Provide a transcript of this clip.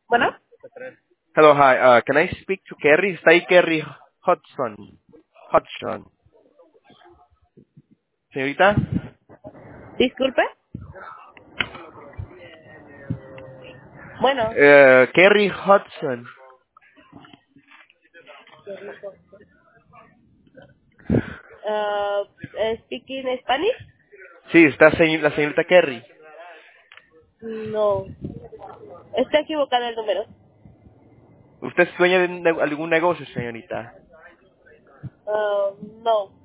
Bueno, Hello, hi. Can I speak to Kerry? Está ahí Kerry Hudson. Hudson. Señorita, disculpe. Bueno, Kerry Hudson. uh, speaking Spanish? Sí, está la señorita Kerry. No, está equivocado el número. ¿Usted es dueña de algún negocio, señorita? No.